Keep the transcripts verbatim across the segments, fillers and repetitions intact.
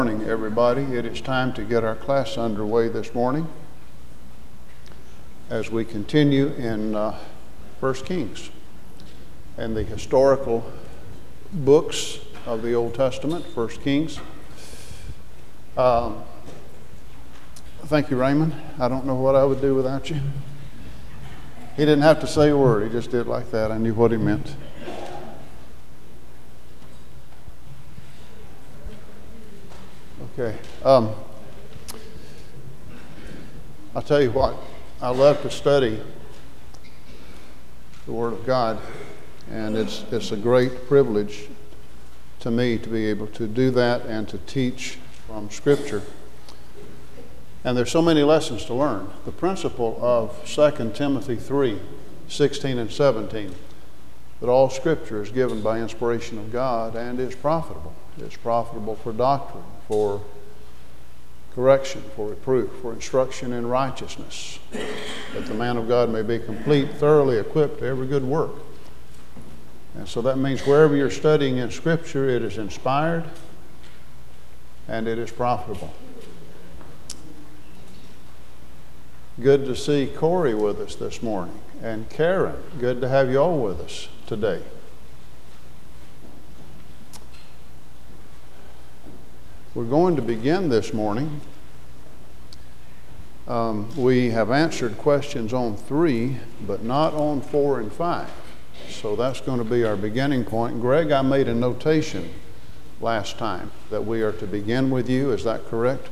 Good morning, everybody. It is time to get our class underway this morning as we continue in uh, First Kings and the historical books of the Old Testament, First Kings. Um, thank you, Raymond. I don't know what I would do without you. He didn't have to say a word. He just did like that. I knew what he meant. Okay. Um, I'll tell you what, I love to study the Word of God, and it's it's a great privilege to me to be able to do that and to teach from Scripture. And there's so many lessons to learn. The principle of Second Timothy three, sixteen and seventeen, that all Scripture is given by inspiration of God and is profitable. It's profitable for doctrine, for correction, for reproof, for instruction in righteousness, that the man of God may be complete, thoroughly equipped to every good work. And so that means wherever you're studying in Scripture, it is inspired and it is profitable. Good to see Corey with us this morning, and Karen. Good to have you all with us today. We're going to begin this morning. Um, we have answered questions on three, but not on four and five. So that's going to be our beginning point. Greg, I made a notation last time that we are to begin with you. Is that correct?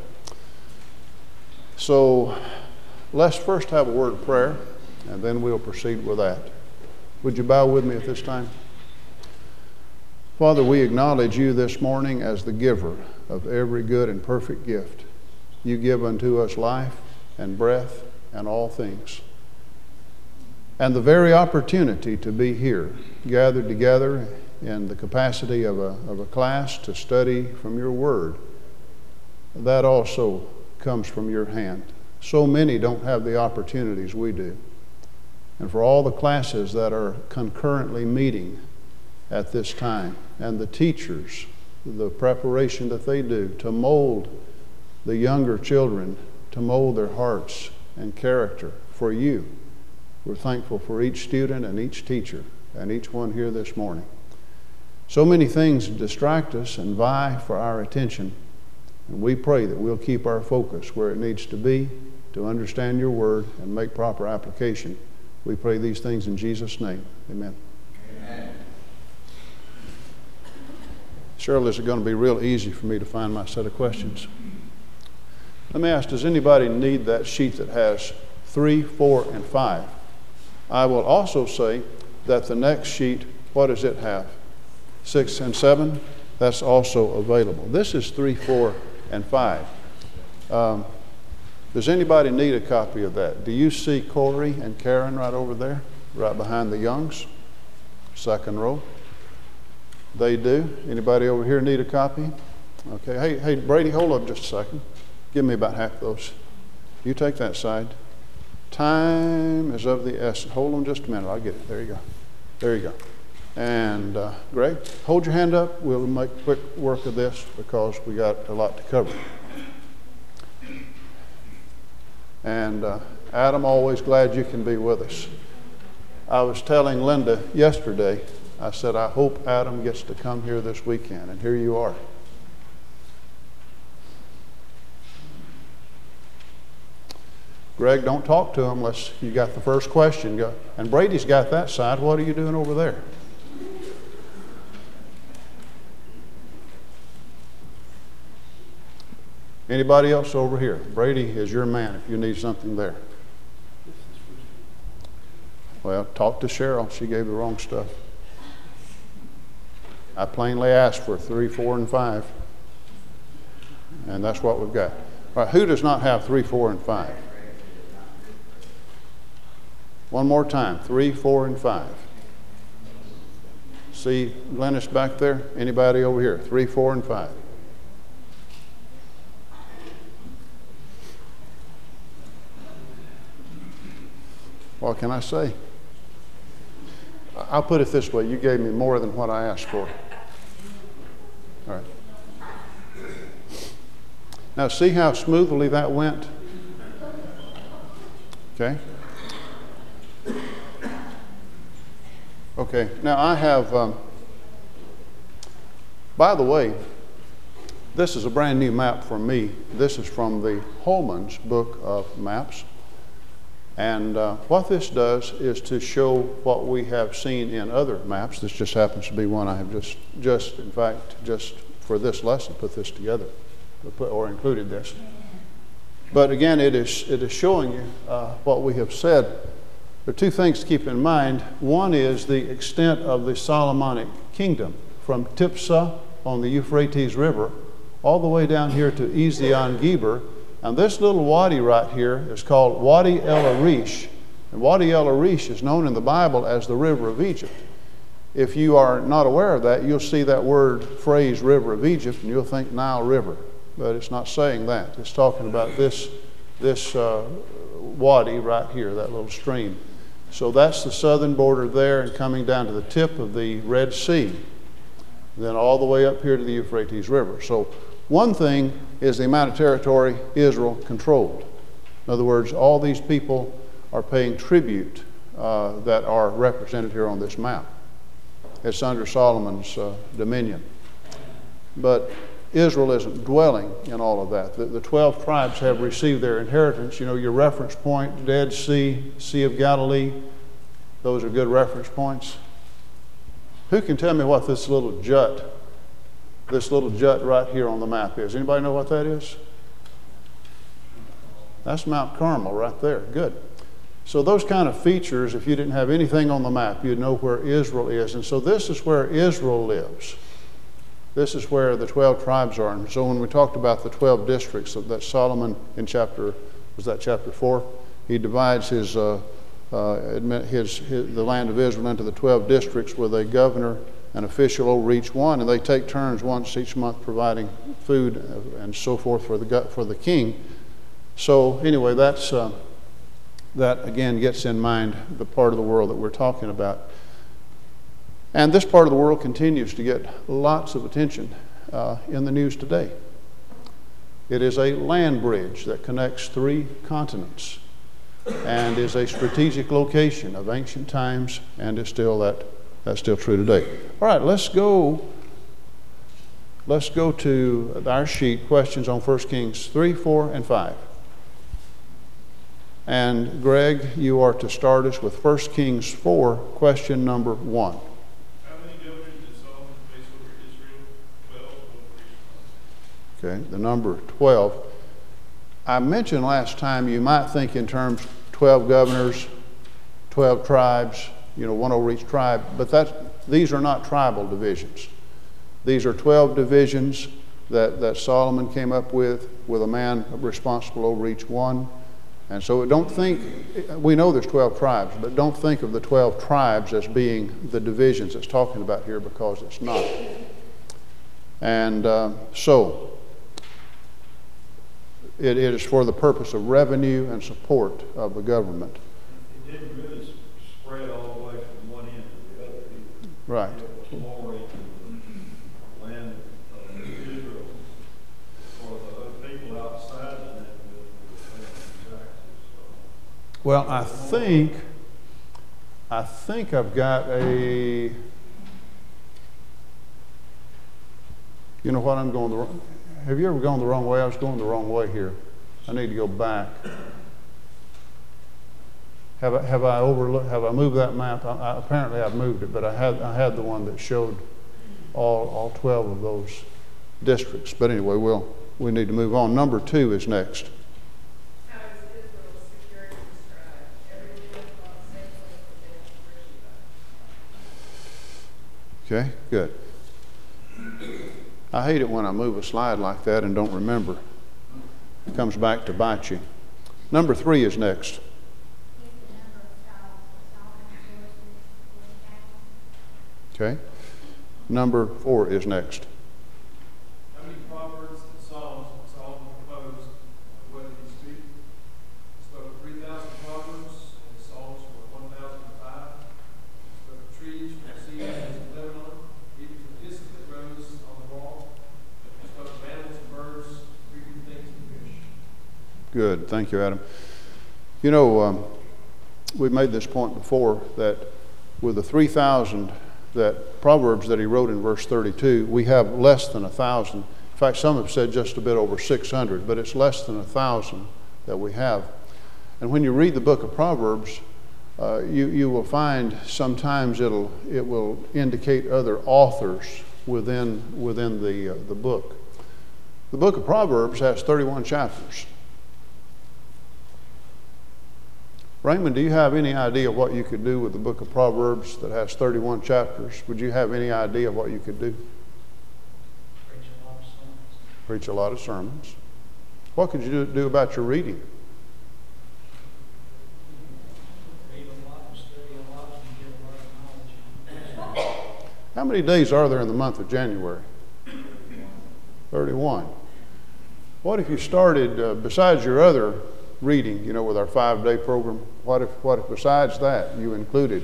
So let's first have a word of prayer, and then we'll proceed with that. Would you bow with me at this time? Father, we acknowledge you this morning as the giver of every good and perfect gift. You give unto us life and breath and all things. And the very opportunity to be here, gathered together in the capacity of a, of a class to study from your word, that also comes from your hand. So many don't have the opportunities we do. And for all the classes that are concurrently meeting at this time, and the teachers, the preparation that they do to mold the younger children, to mold their hearts and character for you. We're thankful for each student and each teacher and each one here this morning. So many things distract us and vie for our attention, and we pray that we'll keep our focus where it needs to be to understand your word and make proper application. We pray these things in Jesus' name. Amen. Amen. Surely it's going to be real easy for me to find my set of questions. Let me ask, does anybody need that sheet that has three, four, and five? I will also say that the next sheet, what does it have? Six and seven? That's also available. This is three, four, and five. Um, does anybody need a copy of that? Do you see Corey and Karen right over there, right behind the Youngs? Second row. They do. Anybody over here need a copy? Okay. Hey, hey, Brady, hold up just a second. Give me about half those. You take that side. Time is of the essence. Hold on just a minute. I'll get it. There you go. There you go. And uh, Greg, hold your hand up. We'll make quick work of this because we got a lot to cover. And uh, Adam, always glad you can be with us. I was telling Linda yesterday, I said, I hope Adam gets to come here this weekend, and here you are. Greg, don't talk to him unless you got the first question. Go. And Brady's got that side. What are you doing over there? Anybody else over here? Brady is your man if you need something there. Well, talk to Cheryl. She gave the wrong stuff. I plainly asked for three, four, and five. And that's what we've got. All right, who does not have three, four, and five? One more time, three, four, and five. See Glennis back there? Anybody over here? Three, four, and five. What can I say? I'll put it this way. You gave me more than what I asked for. All right. Now see how smoothly that went? Okay. Okay, now I have, um, by the way, this is a brand new map for me. This is from the Holman's Book of Maps. And uh, what this does is to show what we have seen in other maps. This just happens to be one I have just, just in fact, just for this lesson, put this together, or included this. But again, it is, it is showing you uh, what we have said. There are two things to keep in mind. One is the extent of the Solomonic kingdom from Tipsah on the Euphrates River all the way down here to Ezion-Geber. And this little wadi right here is called Wadi el-Arish. And Wadi el-Arish is known in the Bible as the River of Egypt. If you are not aware of that, you'll see that word, phrase, River of Egypt, and you'll think Nile River. But it's not saying that. It's talking about this, this uh, wadi right here, that little stream. So that's the southern border there, and coming down to the tip of the Red Sea, and then all the way up here to the Euphrates River. So one thing is the amount of territory Israel controlled. In other words, all these people are paying tribute uh, that are represented here on this map. It's under Solomon's uh, dominion. But Israel isn't dwelling in all of that. The, the twelve tribes have received their inheritance. You know, your reference point, Dead Sea, Sea of Galilee, those are good reference points. Who can tell me what this little jut, this little jut right here on the map is? Anybody know what that is? That's Mount Carmel right there. Good. So those kind of features, if you didn't have anything on the map, you'd know where Israel is. And so this is where Israel lives. This is where the twelve tribes are. And so when we talked about the twelve districts that Solomon in chapter, was that chapter four? He divides his, uh, uh, his, his, the land of Israel into the twelve districts with a governor, an official over each one, and they take turns once each month providing food and so forth for the, for the king. So anyway, that's, uh, that again gets in mind the part of the world that we're talking about. And this part of the world continues to get lots of attention uh, in the news today. It is a land bridge that connects three continents and is a strategic location of ancient times, and is still that, that's still true today. All right, let's go, let's go to our sheet, questions on First Kings three, four, and five. And Greg, you are to start us with First Kings four, question number one. Okay, the number twelve. I mentioned last time you might think in terms twelve governors, twelve tribes, you know, one over each tribe, but that's, these are not tribal divisions. These are twelve divisions that, that Solomon came up with, with a man responsible over each one. And so don't think, we know there's twelve tribes, but don't think of the twelve tribes as being the divisions it's talking about here, because it's not. And uh, so, It, it is for the purpose of revenue and support of the government. It didn't really spread all the way from one end to the other either. Right. It was more into the land of Israel for the people outside of that with taxes. Well, I think, I think I've got a, you know what, I'm going the wrong, have you ever gone the wrong way? I was going the wrong way here. I need to go back. Have I, have I overlooked, have I moved that map? I, I, apparently I've moved it, but I had, I had the one that showed all, all twelve of those districts. But anyway, we'll, we need to move on. Number two is next. How is Israel's security described? Everything about the same place for them. Okay, good. I hate it when I move a slide like that and don't remember. It comes back to bite you. Number three is next. Okay. Number four is next. How many proverbs and songs did Solomon compose? What did he speak? He spoke of three thousand proverbs, and songs were one thousand five. He spoke of trees from the sea of Lebanon, even from hyssop that grows on the wall. He spoke of animals and birds, creeping things Good. Thank you, Adam. You know, um, we made this point before that with the three thousand that Proverbs that he wrote in verse thirty-two, we have less than a thousand. In fact, some have said just a bit over six hundred, but it's less than a thousand that we have. And when you read the book of Proverbs, uh, you, you will find sometimes it'll, it will indicate other authors within, within the, uh, the book. The book of Proverbs has thirty-one chapters. Raymond, do you have any idea what you could do with the book of Proverbs that has thirty-one chapters? Would you have any idea what you could do? Preach a lot of sermons. Preach a lot of sermons. What could you do, do about your reading? Read a lot and study a lot and get a lot of knowledge. How many days are there in the month of January? thirty-one. What if you started, uh, besides your other reading, you know, with our five-day program, what if, what if besides that you included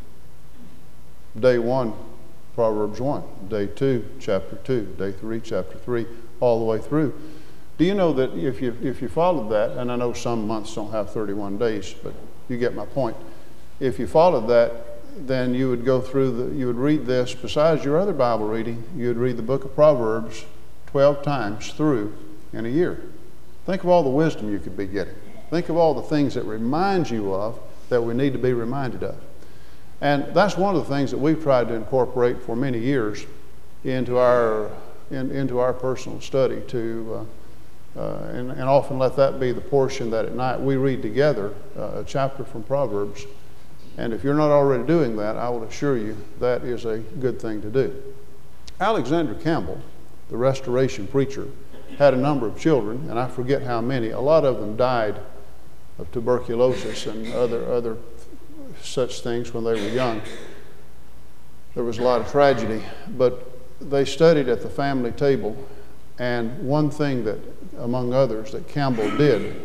day one, Proverbs one, day two, chapter two, day three, chapter three, all the way through? Do you know that if you, if you followed that, and I know some months don't have thirty-one days, but you get my point. If you followed that, then you would go through, the, you would read this, besides your other Bible reading, you would read the book of Proverbs twelve times through in a year. Think of all the wisdom you could be getting. Think of all the things that remind you of that we need to be reminded of. And that's one of the things that we've tried to incorporate for many years into our, in, into our personal study, to, uh, uh, and, and often let that be the portion that at night we read together uh, a chapter from Proverbs. And if you're not already doing that, I will assure you that is a good thing to do. Alexander Campbell, the Restoration preacher, had a number of children, and I forget how many. A lot of them died of tuberculosis and other other such things when they were young. There was a lot of tragedy, but they studied at the family table, and one thing that, among others, that Campbell did,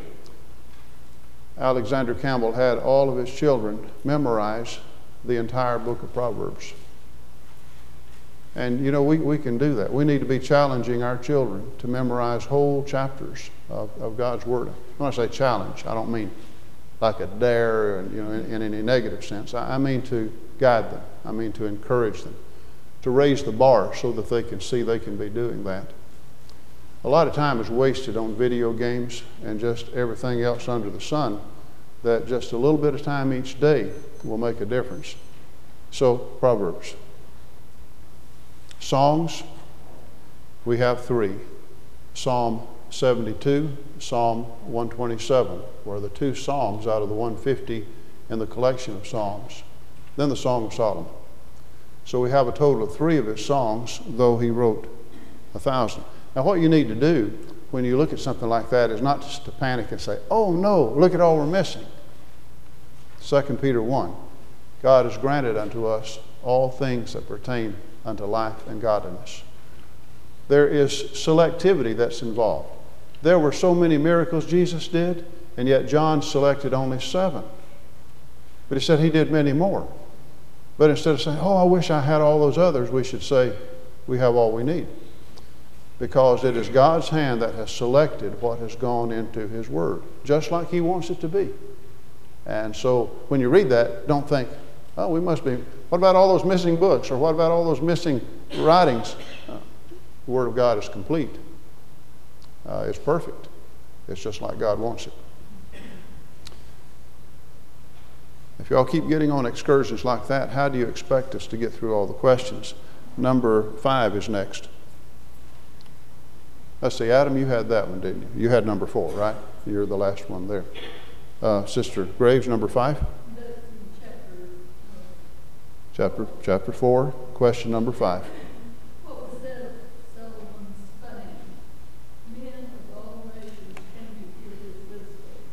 Alexander Campbell had all of his children memorize the entire book of Proverbs. And you know, we, we can do that. We need to be challenging our children to memorize whole chapters of, of God's Word. When I say challenge, I don't mean like a dare, and, you know, in, in any negative sense. I, I mean to guide them. I mean to encourage them, to raise the bar so that they can see they can be doing that. A lot of time is wasted on video games and just everything else under the sun, that just a little bit of time each day will make a difference. So, Proverbs. Songs, we have three. Psalm seventy-two, Psalm one twenty-seven, were the two psalms out of the one hundred fifty in the collection of psalms. Then the Song of Solomon. So we have a total of three of his songs, though he wrote a thousand. Now what you need to do when you look at something like that is not just to panic and say, oh no, look at all we're missing. Second Peter one, God has granted unto us all things that pertain unto life and godliness. There is selectivity that's involved. There were so many miracles Jesus did, and yet John selected only seven. But he said he did many more. But instead of saying, oh, I wish I had all those others, we should say, we have all we need. Because it is God's hand that has selected what has gone into His Word, just like He wants it to be. And so when you read that, don't think, oh, we must be, what about all those missing books? Or what about all those missing writings? Uh, the Word of God is complete. Uh, it's perfect. It's just like God wants it. If y'all keep getting on excursions like that, how do you expect us to get through all the questions? Number five is next. Let's see, Adam, you had that one, didn't you? You had number four, right? You're the last one there. Uh, Sister Graves, number five? Chapter, chapter four, question number five. What was said of Solomon's fame? Men of all nations came to hear his wisdom.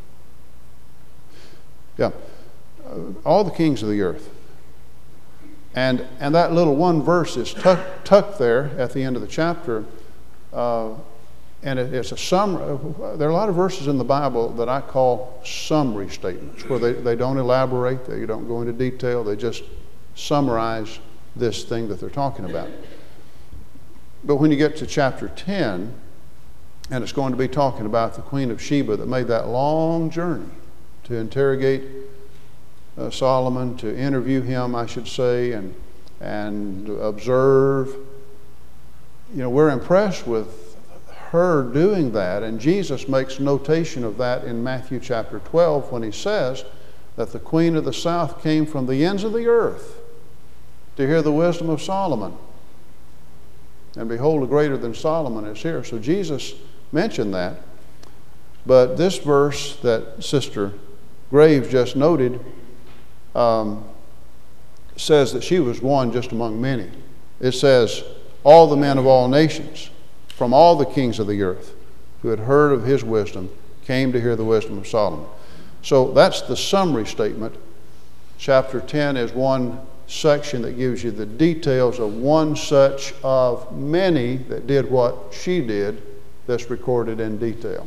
Yeah. Uh, all the kings of the earth. And, and that little one verse is tuck, tucked there at the end of the chapter. Uh, and it, it's a summary. There are a lot of verses in the Bible that I call summary statements, where they, they don't elaborate, they don't go into detail, they just summarize this thing that they're talking about. But when you get to chapter ten, And it's going to be talking about the Queen of Sheba that made that long journey to interrogate uh, Solomon, to interview him, I should say, and, and observe. You know, we're impressed with her doing that, and Jesus makes notation of that in Matthew chapter twelve when he says that the Queen of the South came from the ends of the earth to hear the wisdom of Solomon. And behold, a greater than Solomon is here. So Jesus mentioned that. But this verse that Sister Graves just noted um, says that she was one just among many. It says, all the men of all nations, from all the kings of the earth, who had heard of his wisdom, came to hear the wisdom of Solomon. So that's the summary statement. Chapter ten is one section that gives you the details of one such of many that did what she did, that's recorded in detail.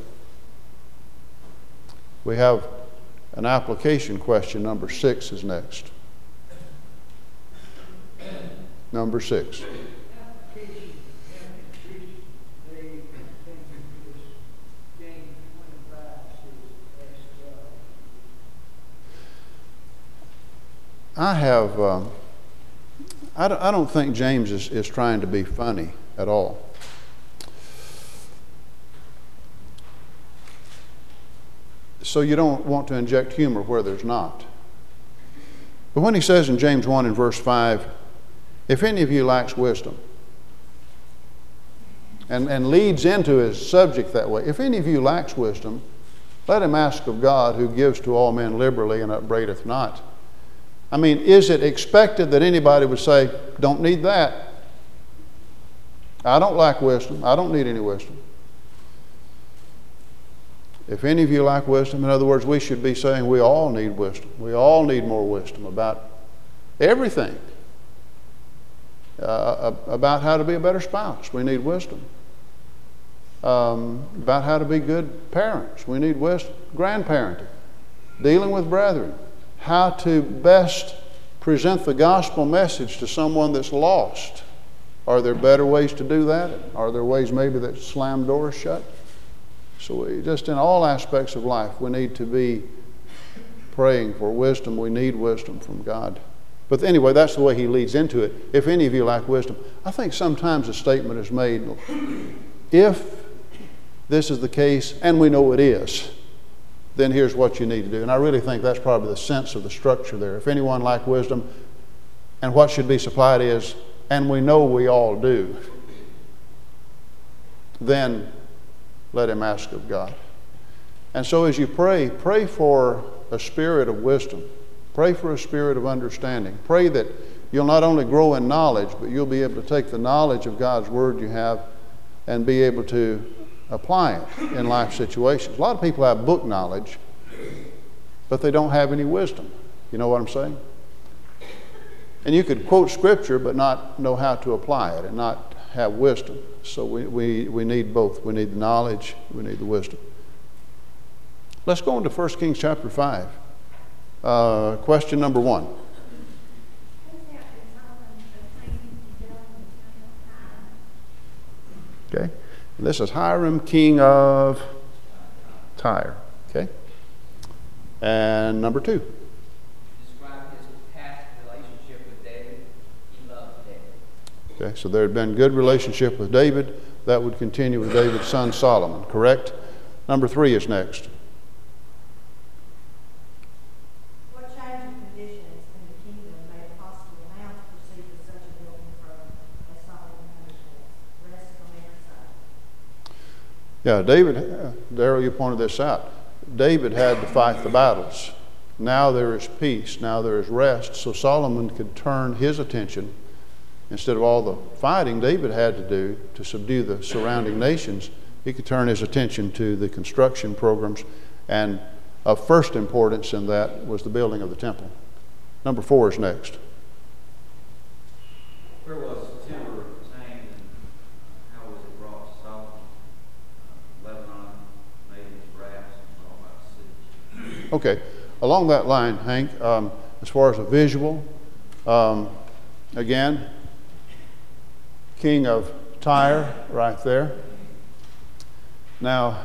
We have an application question. Number six is next. Number six. I have, uh, I, don't, I don't think James is, is trying to be funny at all. So you don't want to inject humor where there's not. But when he says in James one and verse five, if any of you lacks wisdom, and, and leads into his subject that way, if any of you lacks wisdom, let him ask of God, who gives to all men liberally and upbraideth not. I mean, is it expected that anybody would say, don't need that? I don't lack wisdom. I don't need any wisdom. If any of you lack wisdom, in other words, we should be saying we all need wisdom. We all need more wisdom about everything. Uh, about how to be a better spouse, we need wisdom. Um, about how to be good parents, we need wisdom. Grandparenting, dealing with brethren, how to best present the gospel message to someone that's lost. Are there better ways to do that? Are there ways maybe that slam doors shut? So we, just in all aspects of life, we need to be praying for wisdom. We need wisdom from God. But anyway, that's the way he leads into it. If any of you lack wisdom, I think sometimes a statement is made, if this is the case, and we know it is, then here's what you need to do. And I really think that's probably the sense of the structure there. If anyone lack wisdom, and what should be supplied is, and we know we all do, then let him ask of God. And so as you pray, pray for a spirit of wisdom. Pray for a spirit of understanding. Pray that you'll not only grow in knowledge, but you'll be able to take the knowledge of God's Word you have and be able to apply it in life situations. A lot of people have book knowledge, but they don't have any wisdom. You know what I'm saying? And you could quote Scripture, but not know how to apply it and not have wisdom. So we, we, we need both. We need the knowledge, we need the wisdom. Let's go into First Kings chapter five. Uh, question number one. Okay. This is Hiram, king of Tyre. Okay. And number two. Describe his past relationship with David. He loved David. Okay, so there had been good relationship with David. That would continue with David's son Solomon, correct? Number three is next. What change of conditions in the kingdom made it possible now to proceed with such a building program as Solomon undertook? Rest on every side. Yeah, David, uh, Darrell, you pointed this out. David had to fight the battles. Now there is peace. Now there is rest. So Solomon could turn his attention, instead of all the fighting David had to do to subdue the surrounding nations, he could turn his attention to the construction programs. And of first importance in that was the building of the temple. Number four is next. Where was timber obtained and how was it brought to Solomon? Uh, Lebanon, made into brass, and all about the cities. Okay, along that line, Hank, um, as far as a visual, um, again, king of Tyre, right there. Now,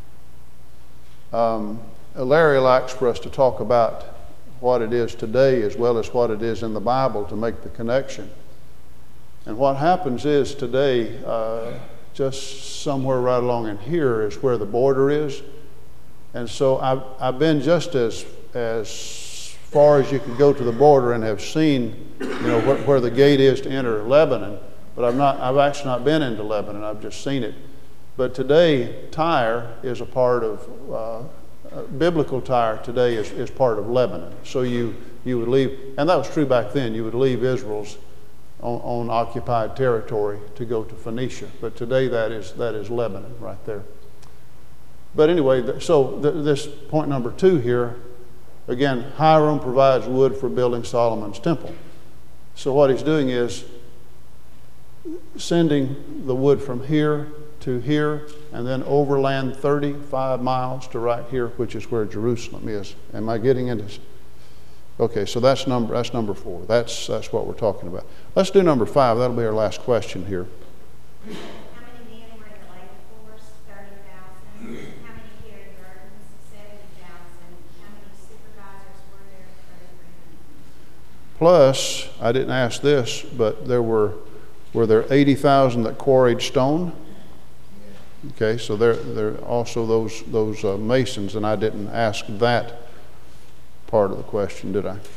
um, Larry likes for us to talk about what it is today as well as what it is in the Bible to make the connection. And what happens is today, uh, just somewhere right along in here is where the border is. And so I've, I've been just as, as far as you can go to the border and have seen, you know, where, where the gate is to enter Lebanon. But I've not, I've actually not been into Lebanon. I've just seen it. But today, Tyre is a part of, uh, uh, biblical Tyre today is, is part of Lebanon. So you, you would leave, and that was true back then, you would leave Israel's on, on occupied territory to go to Phoenicia. But today that is, that is Lebanon right there. But anyway, so th this point number two here, again, Hiram provides wood for building Solomon's temple. So what he's doing is sending the wood from here to here and then overland thirty-five miles to right here, which is where Jerusalem is. Am I getting into? Okay, so that's number that's number four. That's that's what we're talking about. Let's do number five. That'll be our last question here. How many men were in the labor force? thirty thousand. How many carried burdens? seventy thousand. How many supervisors were there? thirty-three hundred. Plus, I didn't ask this, but there were were there eighty thousand that quarried stone? Okay, so there there are also those those uh, masons, and I didn't ask that part of the question, did I?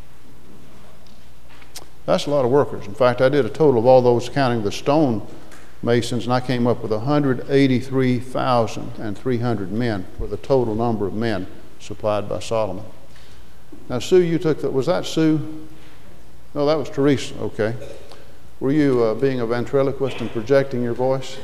That's a lot of workers. In fact, I did a total of all those counting the stone masons, and I came up with one hundred eighty-three thousand three hundred men for the total number of men supplied by Solomon. Now, Sue, you took that. Was that Sue? No, that was Teresa. Okay. Were you uh, being a ventriloquist and projecting your voice?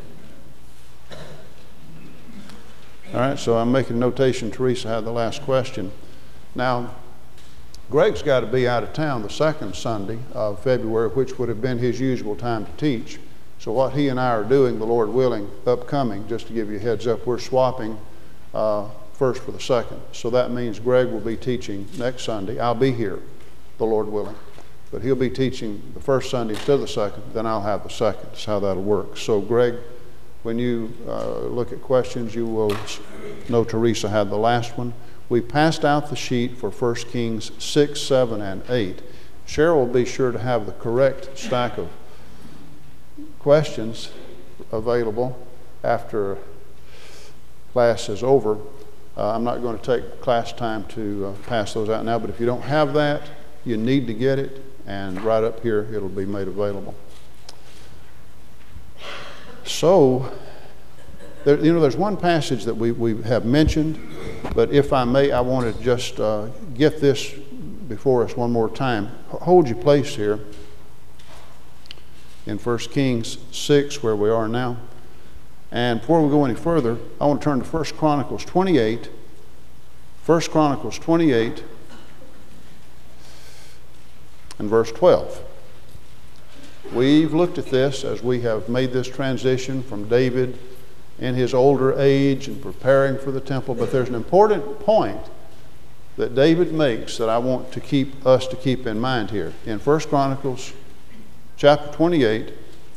All right, so I'm making notation Teresa had the last question. Now, Greg's got to be out of town the second Sunday of February, which would have been his usual time to teach. So what he and I are doing, the Lord willing, upcoming, just to give you a heads up, we're swapping uh, first for the second. So that means Greg will be teaching next Sunday. I'll be here, the Lord willing. But he'll be teaching the first Sunday instead of the second, then I'll have the second. That's how that'll work. So Greg, when you uh, look at questions, you will know Teresa had the last one. We passed out the sheet for First Kings six, seven, and eight. Cheryl will be sure to have the correct stack of questions available after class is over. Uh, I'm not going to take class time to uh, pass those out now, but if you don't have that, you need to get it, and right up here it'll be made available. So, there, you know, there's one passage that we, we have mentioned, but if I may, I want to just uh, get this before us one more time. Hold your place here in First Kings six, where we are now. And before we go any further, I want to turn to First Chronicles twenty-eight. First Chronicles twenty-eight and verse twelve. We've looked at this as we have made this transition from David in his older age and preparing for the temple, but there's an important point that David makes that I want to keep us to keep in mind here. In First Chronicles chapter twenty-eight,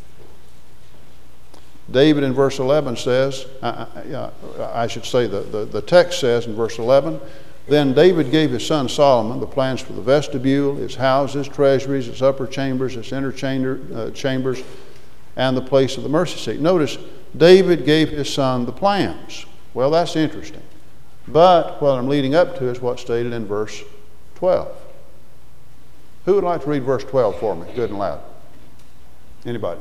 David in verse eleven says, I, I, I should say the, the, the text says in verse eleven, then David gave his son Solomon the plans for the vestibule, its houses, treasuries, its upper chambers, its inner chamber, uh, chambers, and the place of the mercy seat. Notice, David gave his son the plans. Well, that's interesting. But what I'm leading up to is what's stated in verse twelve. Who would like to read verse twelve for me, good and loud? Anybody?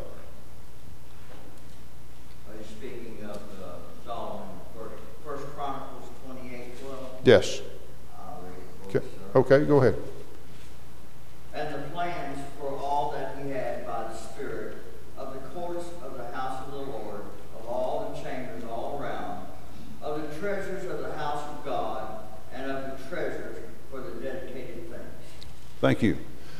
Are you speaking of uh, Solomon, first, first Chronicles twenty-eight, twelve? Yes. I'll read it for Okay, you, sir. okay, go ahead. And the plans for all that he had by the Spirit of the courts of the house of the Lord, of all the chambers all around, of the treasures of the house of God, and of the treasures for the dedicated things. Thank you.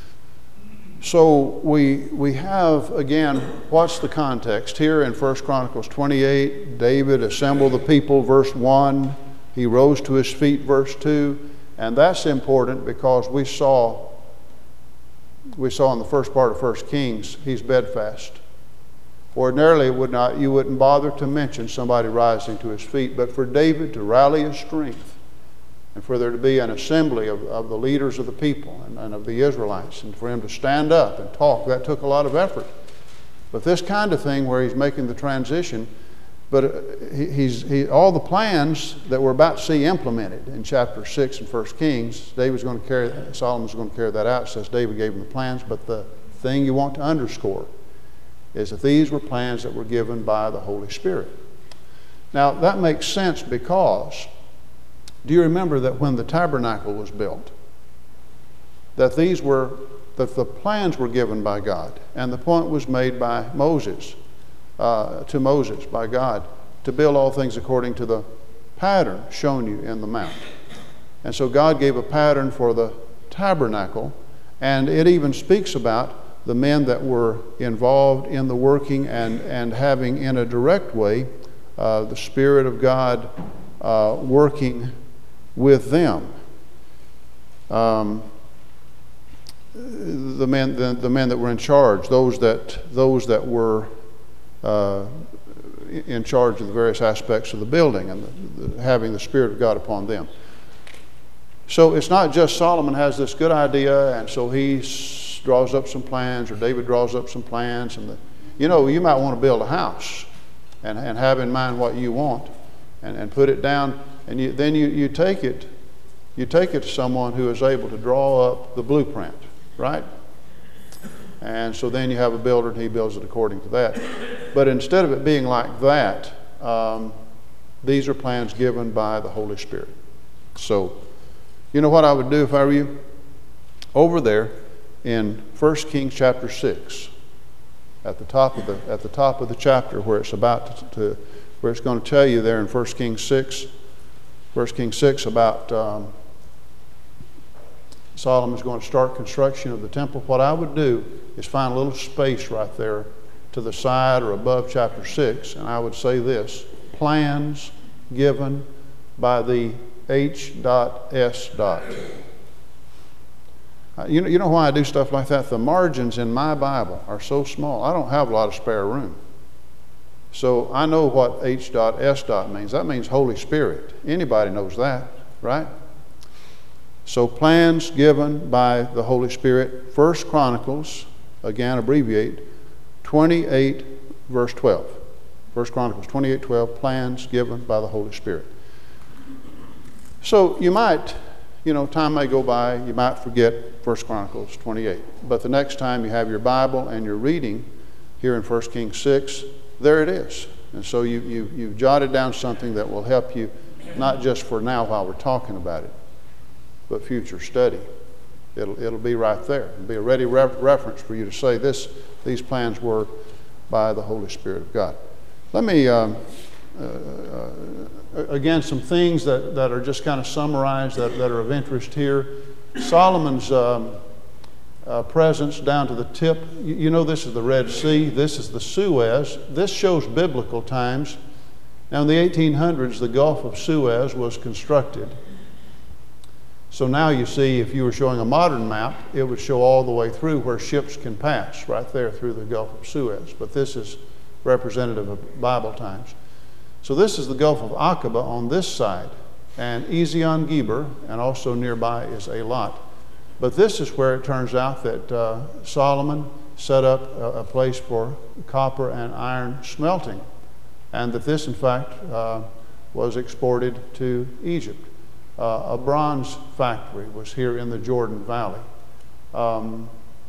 So we we have, again, what's the context? Here in First Chronicles twenty-eight, David assembled the people, verse one. He rose to his feet, verse two. And that's important because we saw, we saw in the first part of First Kings, he's bedfast. Ordinarily, it would not, you wouldn't bother to mention somebody rising to his feet, but for David to rally his strength and for there to be an assembly of, of the leaders of the people and, and of the Israelites, and for him to stand up and talk, that took a lot of effort. But this kind of thing where he's making the transition, but he, he's, he, all the plans that we're about to see implemented in chapter six in First Kings, David's going to carry, Solomon's going to carry that out. It says David gave him the plans, but the thing you want to underscore is that these were plans that were given by the Holy Spirit. Now, that makes sense because, do you remember that when the tabernacle was built, that these were, that the plans were given by God, and the point was made by Moses, uh, to Moses by God, to build all things according to the pattern shown you in the mount. And so God gave a pattern for the tabernacle, and it even speaks about the men that were involved in the working and, and having in a direct way uh, the Spirit of God uh, working with them. Um, the men, the, the men that were in charge, those that those that were uh, in charge of the various aspects of the building and the, the, having the Spirit of God upon them. So it's not just Solomon has this good idea, and so he draws up some plans, or David draws up some plans, and the, you know, you might want to build a house and, and have in mind what you want and, and put it down, and you, then you, you take it you take it to someone who is able to draw up the blueprint, right? And so then you have a builder and he builds it according to that. But instead of it being like that, um, these are plans given by the Holy Spirit. So, you know what I would do if I were you? Over there in First Kings chapter six, at the top of the at the top of the chapter where it's about to, to where it's going to tell you there in First Kings six, First Kings six about um, Solomon's going to start construction of the temple. What I would do is find a little space right there to the side or above chapter six, and I would say this: plans given by the H S Uh, you know, you know why I do stuff like that? The margins in my Bible are so small. I don't have a lot of spare room. So I know what H S means. That means Holy Spirit. Anybody knows that, right? So plans given by the Holy Spirit. First Chronicles, again abbreviate, twenty-eight verse twelve. First Chronicles twenty-eight twelve, plans given by the Holy Spirit. So you might, you know, time may go by, you might forget First Chronicles twenty-eight. But the next time you have your Bible and you're reading here in First Kings six, there it is. And so you, you, you've jotted down something that will help you, not just for now while we're talking about it, but future study. It'll, it'll be right there. It'll be a ready re- reference for you to say this, these plans were by the Holy Spirit of God. Let me, um, uh, uh, again, some things that, that are just kind of summarized that, that are of interest here. Solomon's um, uh, presence down to the tip. You, you know, this is the Red Sea. This is the Suez. This shows biblical times. Now, in the eighteen hundreds, the Gulf of Suez was constructed. So now you see, if you were showing a modern map, it would show all the way through where ships can pass, right there through the Gulf of Suez. But this is representative of Bible times. So this is the Gulf of Aqaba on this side, and Ezion Geber, and also nearby is Eilat. But this is where it turns out that uh, Solomon set up a, a place for copper and iron smelting, and that this, in fact, uh, was exported to Egypt. Uh, a bronze factory was here in the Jordan Valley. Um,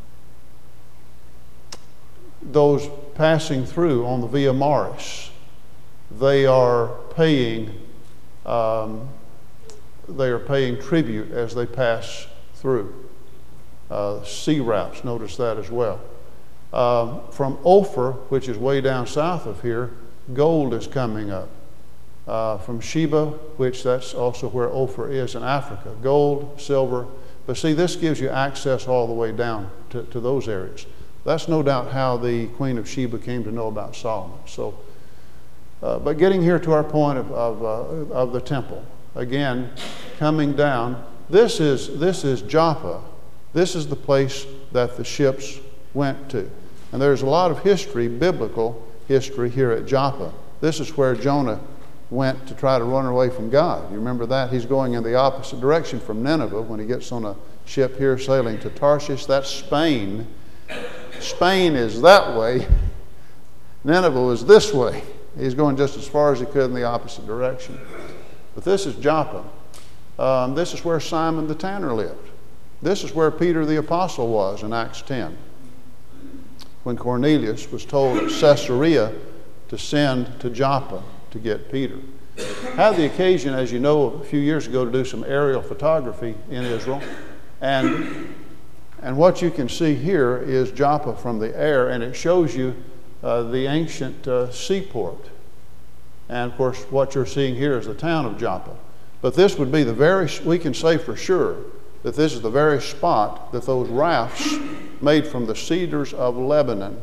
those passing through on the Via Maris, they are paying um, they are paying tribute as they pass through. Uh, sea routes, notice that as well. Um, from Ophir, which is way down south of here, gold is coming up. Uh, from Sheba, which that's also where Ophir is in Africa, gold, silver. But see, this gives you access all the way down to, to those areas. That's no doubt how the Queen of Sheba came to know about Solomon. So, uh, but getting here to our point of, of, uh, of the temple, again, coming down, this is, this is Joppa. This is the place that the ships went to. And there's a lot of history, biblical, history here at Joppa. This is where Jonah went to try to run away from God. You remember that? He's going in the opposite direction from Nineveh when he gets on a ship here sailing to Tarshish. That's Spain. Spain is that way. Nineveh was this way. He's going just as far as he could in the opposite direction. But this is Joppa. Um, this is where Simon the Tanner lived. This is where Peter the Apostle was in Acts ten, when Cornelius was told at Caesarea to send to Joppa to get Peter. I had the occasion, as you know, a few years ago to do some aerial photography in Israel. And, and what you can see here is Joppa from the air, and it shows you uh, the ancient uh, seaport. And of course, what you're seeing here is the town of Joppa. But this would be the very, we can say for sure that this is the very spot that those rafts made from the cedars of Lebanon,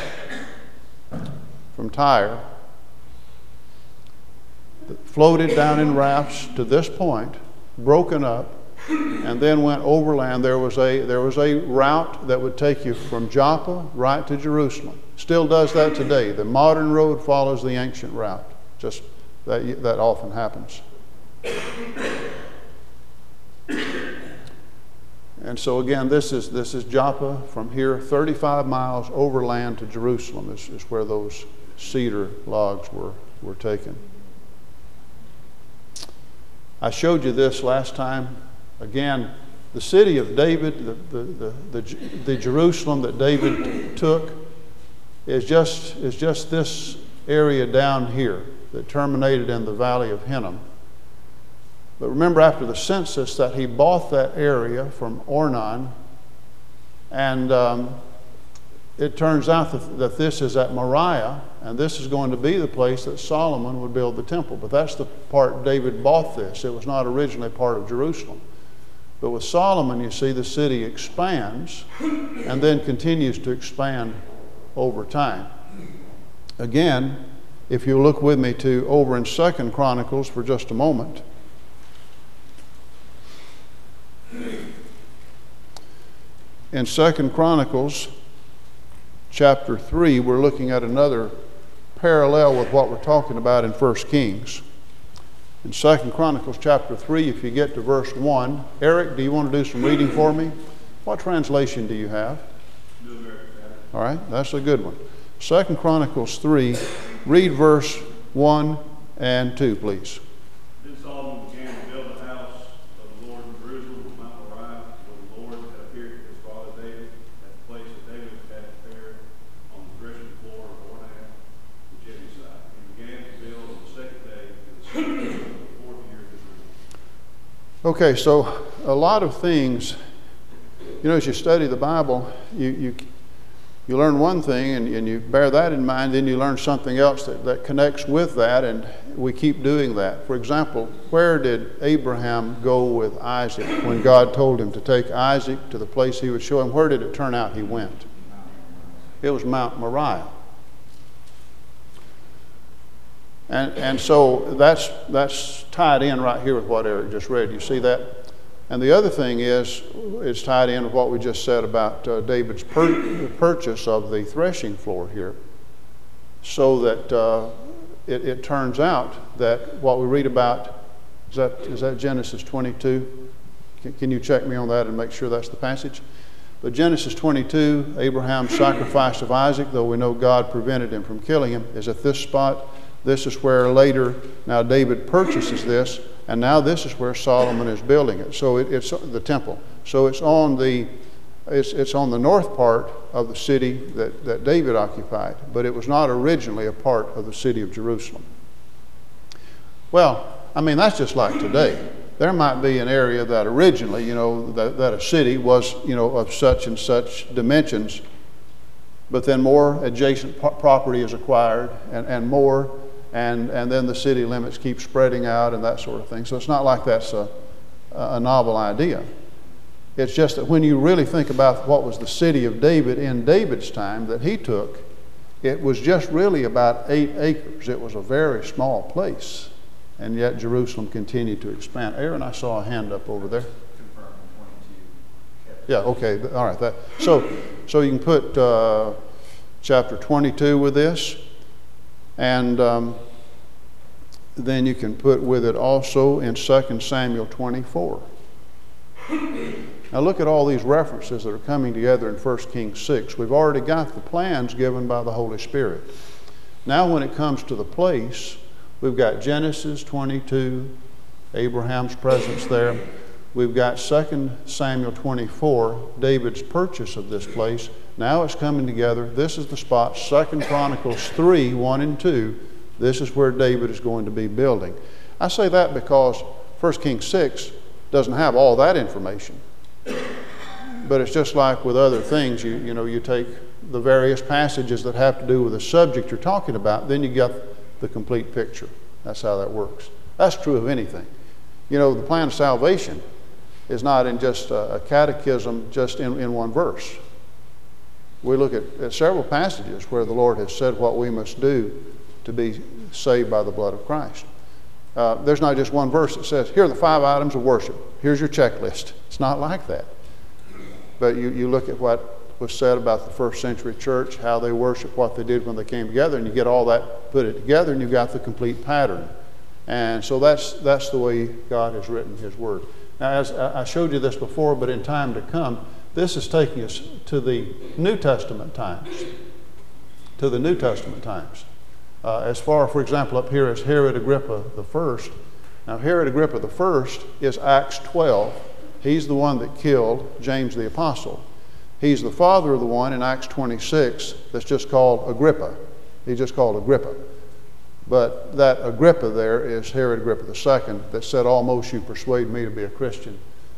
from Tyre, floated down in rafts to this point, broken up, and then went overland. There was a there was a route that would take you from Joppa right to Jerusalem. Still does that today. The modern road follows the ancient route. Just that that often happens. And so again, this is this is Joppa. From here, thirty-five miles overland to Jerusalem is, is where those cedar logs were were taken. I showed you this last time. Again, the city of David, the, the, the, the, the Jerusalem that David took, is just, is just this area down here that terminated in the valley of Hinnom. But remember, after the census, that he bought that area from Ornan, and um, it turns out that, that this is at Moriah, and this is going to be the place that Solomon would build the temple. But that's the part David bought this. It was not originally part of Jerusalem. But with Solomon, you see, the city expands and then continues to expand over time. Again, if you look with me to over in Second Chronicles for just a moment. In Second Chronicles chapter three, we're looking at another parallel with what we're talking about in First Kings. In Second Chronicles chapter three, if you get to verse one, Eric, do you want to do some reading for me? What translation do you have? New American Standard. All right, that's a good one. Second Chronicles three, read verse one and two, please. Then Solomon began to build the house of the Lord in Jerusalem, Mount Moriah, where the Lord had appeared to his father David, at the place that David had prepared on the threshing floor of Ornan, the Jebusite. He began to build on the second day in the second of the fourth year of Israel. Okay, so a lot of things, you know, as you study the Bible, you you, you learn one thing and, and you bear that in mind, then you learn something else that, that connects with that, and we keep doing that. For example, where did Abraham go with Isaac when God told him to take Isaac to the place he would show him? Where did it turn out he went? It was Mount Moriah. And, and so that's, that's tied in right here with what Eric just read. You see that? And the other thing is, it's tied in with what we just said about uh, David's pur- purchase of the threshing floor here. So that uh, it, it turns out that what we read about, is that, is that Genesis twenty-two? Can, can you check me on that and make sure that's the passage? But Genesis twenty-two, Abraham's sacrifice of Isaac, though we know God prevented him from killing him, is at this spot. This is where later, now David purchases this, and now this is where Solomon is building it. So it, it's the temple. So it's on the it's, it's on the north part of the city that, that David occupied, but it was not originally a part of the city of Jerusalem. Well, I mean, that's just like today. There might be an area that originally, you know, that, that a city was, you know, of such and such dimensions, but then more adjacent pro- property is acquired and, and more, and, and then the city limits keep spreading out and that sort of thing. So it's not like that's a, a novel idea. It's just that when you really think about what was the city of David in David's time that he took, it was just really about eight acres. It was a very small place. And yet Jerusalem continued to expand. Aaron, I saw a hand up over there. Yeah, okay, all right. That, so, so you can put uh, chapter twenty-two with this. And um, then you can put with it also in Second Samuel twenty-four. Now look at all these references that are coming together in First Kings six. We've already got the plans given by the Holy Spirit. Now when it comes to the place, we've got Genesis twenty-two, Abraham's presence there. We've got Second Samuel twenty-four, David's purchase of this place. Now it's coming together. This is the spot. Second Chronicles three, one and two. This is where David is going to be building. I say that because First Kings six doesn't have all that information. But it's just like with other things. You, you know, you take the various passages that have to do with the subject you're talking about, then you get the complete picture. That's how that works. That's true of anything. You know, the plan of salvation is not in just a, a catechism, just in, in one verse. We look at, at several passages where the Lord has said what we must do to be saved by the blood of Christ. Uh, there's not just one verse that says, here are the five items of worship. Here's your checklist. It's not like that. But you, you look at what was said about the first century church, how they worshiped, what they did when they came together, and you get all that, put it together, and you've got the complete pattern. And so that's, that's the way God has written His Word. Now, as I showed you this before, but in time to come, this is taking us to the New Testament times. To the New Testament times. Uh, as far, for example, up here as Herod Agrippa the First. Now, Herod Agrippa the First is Acts twelve. He's the one that killed James the Apostle. He's the father of the one in Acts twenty-six that's just called Agrippa. He's just called Agrippa. But that Agrippa there is Herod Agrippa the Second that said, almost you persuade me to be a Christian.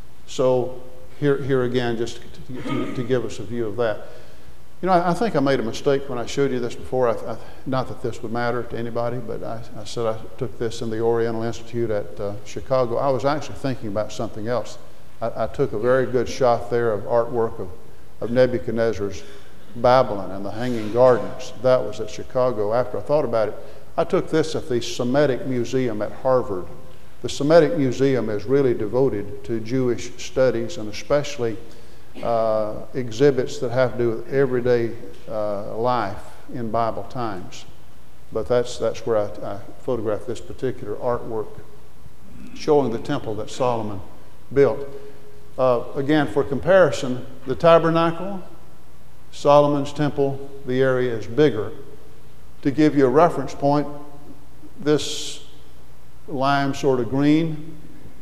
So here, here again, just to, to, to give us a view of that. You know, I, I think I made a mistake when I showed you this before. I, I, not that this would matter to anybody, but I, I said I took this in the Oriental Institute at uh, Chicago. I was actually thinking about something else. I, I took a very good shot there of artwork of, of Nebuchadnezzar's Babylon and the Hanging Gardens. That was at Chicago. After I thought about it, I took this at the Semitic Museum at Harvard. The Semitic Museum is really devoted to Jewish studies and especially uh, exhibits that have to do with everyday uh, life in Bible times. But that's, that's where I, I photographed this particular artwork showing the temple that Solomon built. Uh, again, for comparison, the tabernacle, Solomon's temple, the area is bigger. To give you a reference point, this lime sort of green,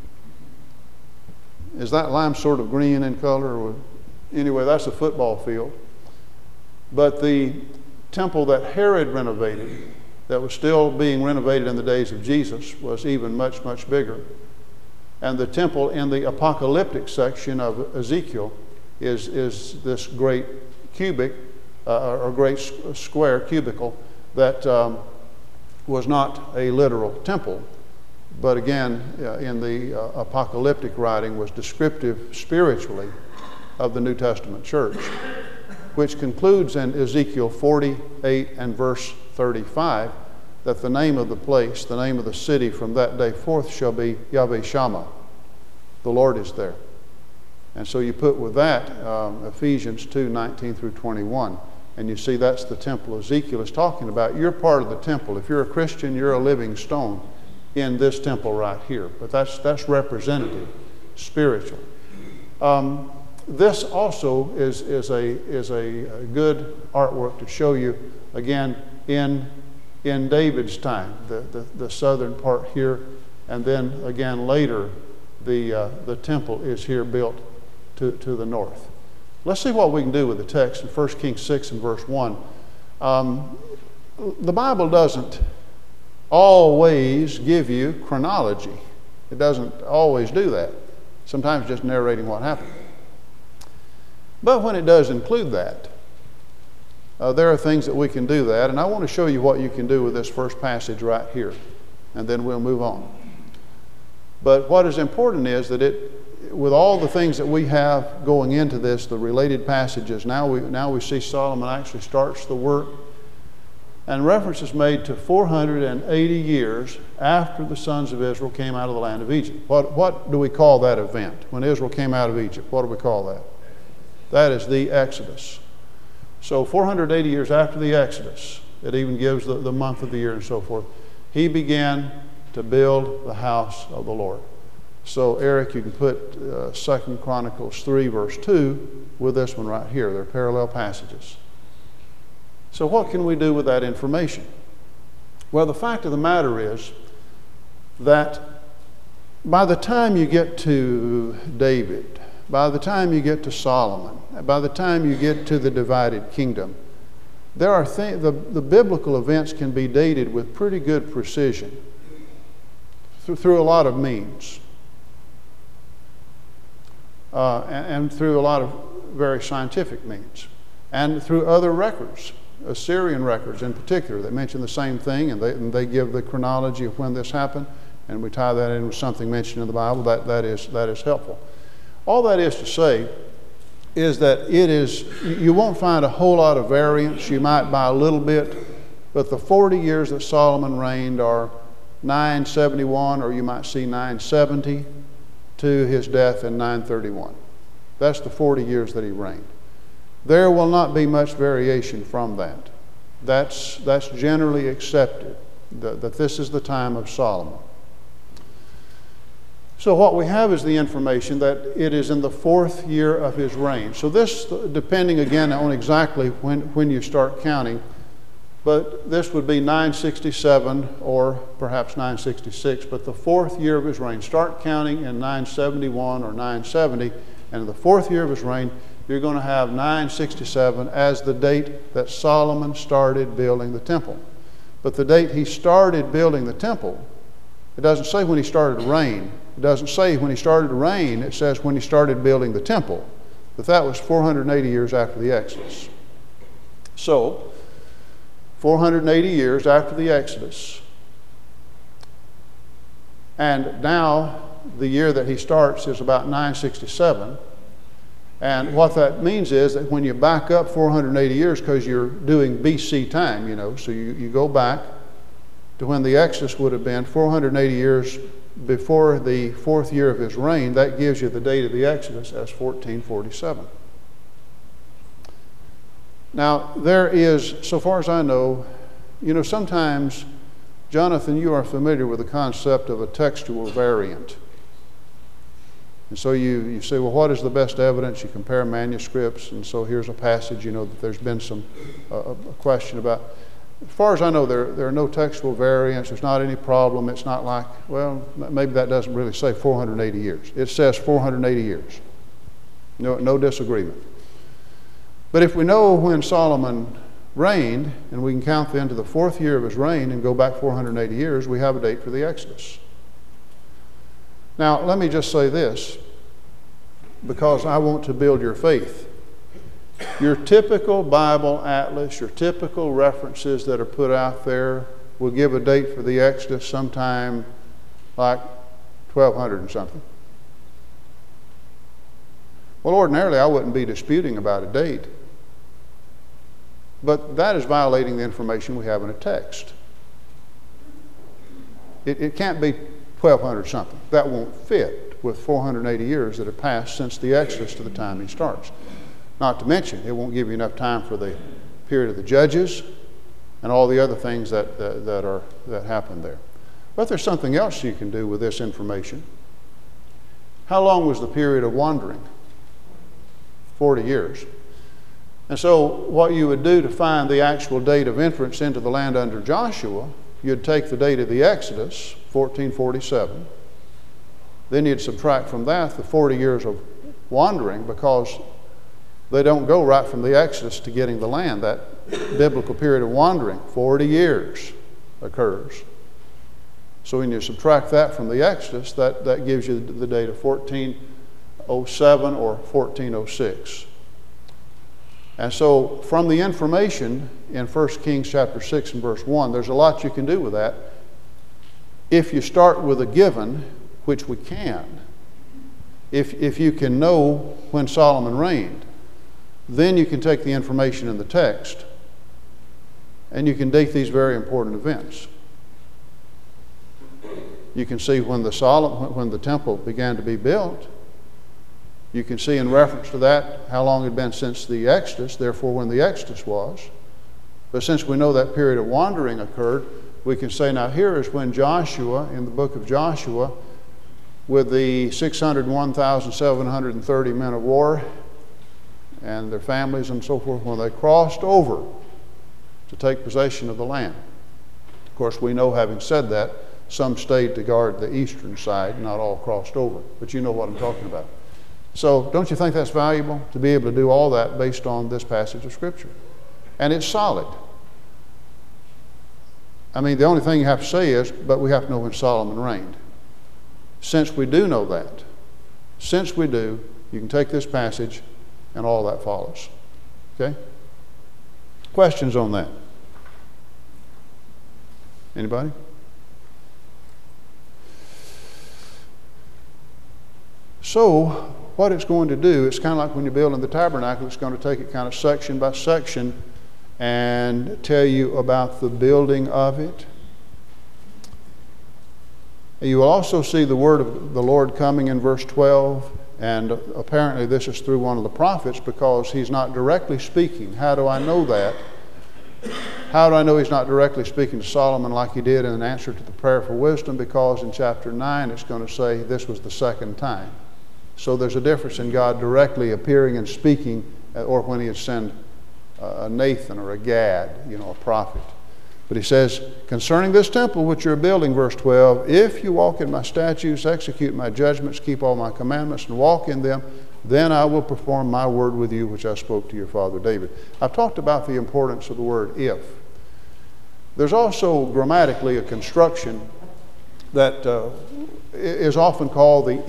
is that lime sort of green in color? Or, anyway, that's a football field. But the temple that Herod renovated, that was still being renovated in the days of Jesus, was even much, much bigger. And the temple in the apocalyptic section of Ezekiel is, is this great cubic, uh, or great square cubicle, that um, was not a literal temple, but again, uh, in the uh, apocalyptic writing was descriptive spiritually of the New Testament church, which concludes in Ezekiel forty-eight and verse thirty-five that the name of the place, the name of the city from that day forth shall be Yahweh Shammah. The Lord is there. And so you put with that um, Ephesians two, nineteen through twenty-one. And you see that's the temple Ezekiel is talking about. You're part of the temple. If you're a Christian, you're a living stone in this temple right here. But that's, that's representative spiritually. Um, this also is, is, a, is a, a good artwork to show you, again, in, in David's time, the, the, the southern part here. And then again later, the, uh, the temple is here built to, to the north. Let's see what we can do with the text in First Kings six and verse one. Um, the Bible doesn't always give you chronology. It doesn't always do that. Sometimes just narrating what happened. But when it does include that, uh, there are things that we can do that. And I want to show you what you can do with this first passage right here. And then we'll move on. But what is important is that it, with all the things that we have going into this, the related passages, now we, now we see Solomon actually starts the work. And reference is made to four hundred eighty years after the sons of Israel came out of the land of Egypt. What, what do we call that event? When Israel came out of Egypt, what do we call that? That is the Exodus. So four hundred eighty years after the Exodus, It even gives the, the month of the year and so forth. He began to build the house of the Lord. So, Eric, you can put uh, Second Chronicles three, verse two with this one right here. They're parallel passages. So what can we do with that information? Well, the fact of the matter is that by the time you get to David, by the time you get to Solomon, by the time you get to the divided kingdom, there are th- the, the biblical events can be dated with pretty good precision through, through a lot of means. Uh, and, and through a lot of very scientific means, and through other records, Assyrian records in particular, that mention the same thing, and they, and they give the chronology of when this happened, and we tie that in with something mentioned in the Bible. That, that, is, that is helpful. All that is to say is that it is, you won't find a whole lot of variance. You might by a little bit, but the forty years that Solomon reigned are nine seventy-one, or you might see nine seventy, to his death in nine thirty-one. That's the forty years that he reigned. There will not be much variation from that. That's, that's generally accepted, that, that this is the time of Solomon. So what we have is the information that it is in the fourth year of his reign. So this, depending again on exactly when, when you start counting, but this would be nine sixty-seven or perhaps nine sixty-six, but the fourth year of his reign. Start counting in nine seventy-one or nine seventy, and in the fourth year of his reign, you're going to have nine sixty-seven as the date that Solomon started building the temple. But the date he started building the temple, it doesn't say when he started to reign. It doesn't say when he started to reign, it says when he started building the temple. But that was four hundred eighty years after the Exodus. So, four hundred eighty years after the Exodus. And now the year that he starts is about nine sixty-seven. And what that means is that when you back up four hundred eighty years, because you're doing B C time, you know, so you, you go back to when the Exodus would have been four hundred eighty years before the fourth year of his reign, that gives you the date of the Exodus as fourteen forty-seven. Now, there is, so far as I know, you know, sometimes, Jonathan, you are familiar with the concept of a textual variant. And so you, you say, well, what is the best evidence? You compare manuscripts, and so here's a passage, you know, that there's been some uh, a question about. As far as I know, there, there are no textual variants. There's not any problem. It's not like, well, maybe that doesn't really say four hundred eighty years. It says four hundred eighty years. No, no disagreement. But if we know when Solomon reigned, and we can count then to the fourth year of his reign and go back four hundred eighty years, we have a date for the Exodus. Now, let me just say this, because I want to build your faith. Your typical Bible atlas, your typical references that are put out there will give a date for the Exodus sometime like twelve hundred and something. Well, ordinarily, I wouldn't be disputing about a date. But that is violating the information we have in a text. It, it can't be twelve hundred something. That won't fit with four hundred eighty years that have passed since the Exodus to the time he starts. Not to mention, it won't give you enough time for the period of the judges and all the other things that, that, that, are, that happen there. But there's something else you can do with this information. How long was the period of wandering? forty years. And so what you would do to find the actual date of entrance into the land under Joshua, you'd take the date of the Exodus, fourteen forty-seven. Then you'd subtract from that the forty years of wandering, because they don't go right from the Exodus to getting the land. That biblical period of wandering, forty years occurs. So when you subtract that from the Exodus, that, that gives you the date of fourteen oh seven or fourteen oh six. And so from the information in First Kings chapter six and verse one, there's a lot you can do with that. If you start with a given, which we can, if, if you can know when Solomon reigned, then you can take the information in the text and you can date these very important events. You can see when the Solomon, when the temple began to be built. You can see in reference to that how long it had been since the Exodus, therefore when the Exodus was. But since we know that period of wandering occurred, we can say now here is when Joshua, in the book of Joshua, with the six hundred one thousand seven hundred thirty men of war and their families and so forth, when they crossed over to take possession of the land. Of course, we know, having said that, some stayed to guard the eastern side, not all crossed over. But you know what I'm talking about. So don't you think that's valuable, to be able to do all that based on this passage of Scripture? And it's solid. I mean, the only thing you have to say is, but we have to know when Solomon reigned. Since we do know that, since we do, you can take this passage and all that follows. Okay? Questions on that? Anybody? So, what it's going to do, it's kind of like when you're building the tabernacle, it's going to take it kind of section by section and tell you about the building of it. You will also see the word of the Lord coming in verse twelve, and apparently this is through one of the prophets because he's not directly speaking. How do I know that? How do I know he's not directly speaking to Solomon like he did in an answer to the prayer for wisdom? Because in chapter nine it's going to say this was the second time. So there's a difference in God directly appearing and speaking, or when he had sent a Nathan or a Gad, you know, a prophet. But he says, concerning this temple which you're building, verse twelve, if you walk in my statutes, execute my judgments, keep all my commandments, and walk in them, then I will perform my word with you, which I spoke to your father David. I've talked about the importance of the word if. There's also grammatically a construction that uh, is often called the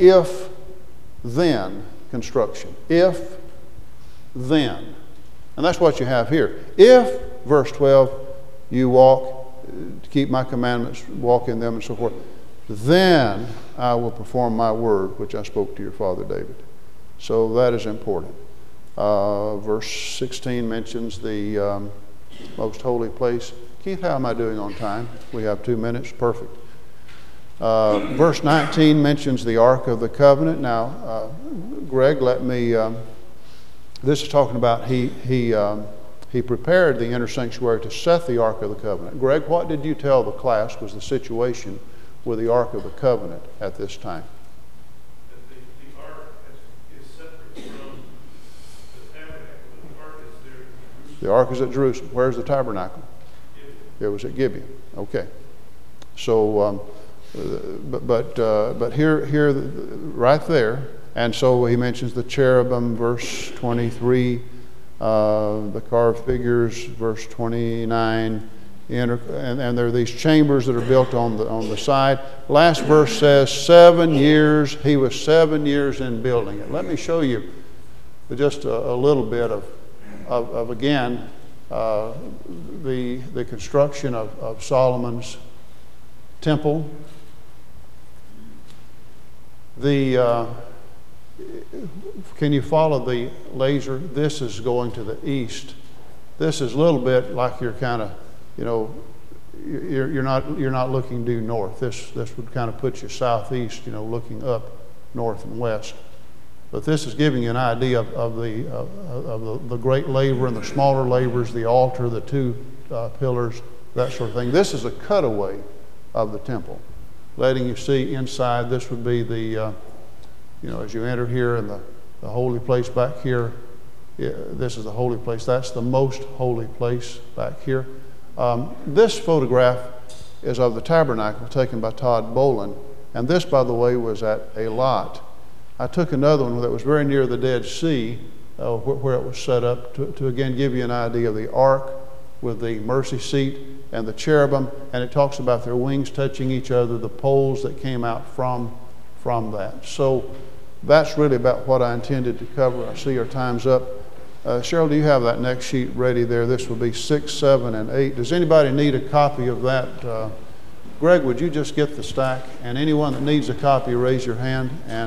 if-then construction. If, then. And that's what you have here. If, verse twelve, you walk, keep my commandments, walk in them, and so forth, then I will perform my word, which I spoke to your father David. So that is important. Uh, verse sixteen mentions the um, most holy place. Keith, how am I doing on time? We have two minutes. Perfect. Uh, verse nineteen mentions the Ark of the Covenant. Now, uh, Greg, let me, um, this is talking about he, he, um, he prepared the inner sanctuary to set the Ark of the Covenant. Greg, what did you tell the class was the situation with the Ark of the Covenant at this time? That the, the ark is, is separate from the tabernacle. The ark is there. The Ark is at Jerusalem. Where's the tabernacle? It was at Gibeon. Okay. So, um, uh, but but uh, but here here right there, and so he mentions the cherubim, verse twenty-three, uh, the carved figures, verse twenty-nine, inter- and, and there are these chambers that are built on the on the side. Last verse says seven years. He was seven years in building it. Let me show you just a, a little bit of of, of again. Uh, the the construction of, of Solomon's temple. The uh, can you follow the laser? This is going to the east. This is a little bit like you're kind of, you know, you're, you're not you're not looking due north. This this would kind of put you southeast, you know, looking up north and west. But this is giving you an idea of, of, the, uh, of the, the great laver and the smaller lavers, the altar, the two uh, pillars, that sort of thing. This is a cutaway of the temple, letting you see inside. This would be the, uh, you know, as you enter here in the, the holy place back here, yeah, this is the holy place. That's the most holy place back here. Um, this photograph is of the tabernacle taken by Todd Boland. And this, by the way, was at Eilat. I took another one that was very near the Dead Sea, uh, where, where it was set up, to, to again give you an idea of the ark with the mercy seat and the cherubim, and it talks about their wings touching each other, the poles that came out from, from that. So that's really about what I intended to cover. I see our time's up. Uh, Cheryl, do you have that next sheet ready there? This will be six, seven, and eight. Does anybody need a copy of that? Uh, Greg, would you just get the stack? And anyone that needs a copy, raise your hand. And